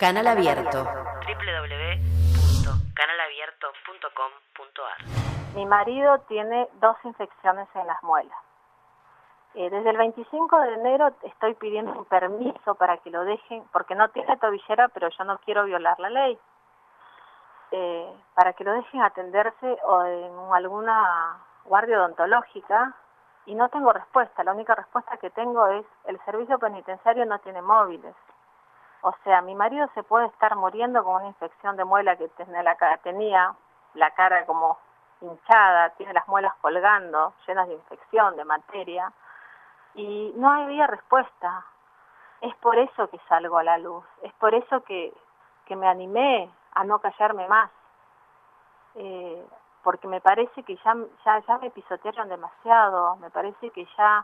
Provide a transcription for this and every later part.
Canal Abierto. www.canalabierto.com.ar. Mi marido tiene 2 infecciones en las muelas. Desde el 25 de enero estoy pidiendo un permiso para que lo dejen, porque no tiene tobillera, pero yo no quiero violar la ley, para que lo dejen atenderse o en alguna guardia odontológica, y no tengo respuesta. La única respuesta que tengo es: el servicio penitenciario no tiene móviles. O sea, mi marido se puede estar muriendo con una infección de muela que tenía la cara como hinchada, tiene las muelas colgando, llenas de infección, de materia, y no había respuesta. Es por eso que salgo a la luz, es por eso que me animé a no callarme más, porque me parece que ya me pisotearon demasiado, me parece que ya,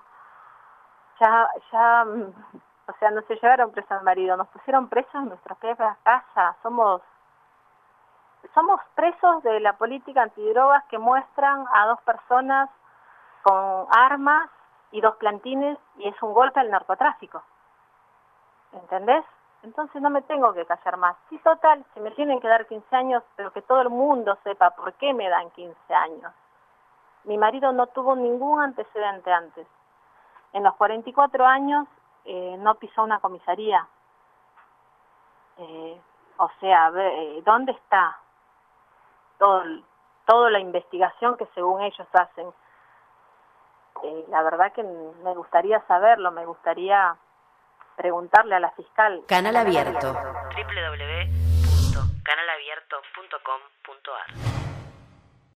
o sea, no se llevaron preso al marido, nos pusieron presos en nuestras propias casas, somos presos de la política antidrogas que muestran a 2 personas con armas y 2 plantines, y es un golpe al narcotráfico, ¿entendés? Entonces no me tengo que callar más. Sí, total, si me tienen que dar 15 años, pero que todo el mundo sepa por qué me dan 15 años. Mi marido no tuvo ningún antecedente antes. En los 44 años no pisó una comisaría. O sea, ¿dónde está toda la investigación que según ellos hacen? La verdad que me gustaría saberlo, me gustaría preguntarle a la fiscal. Canal Abierto. www.canalabierto.com.ar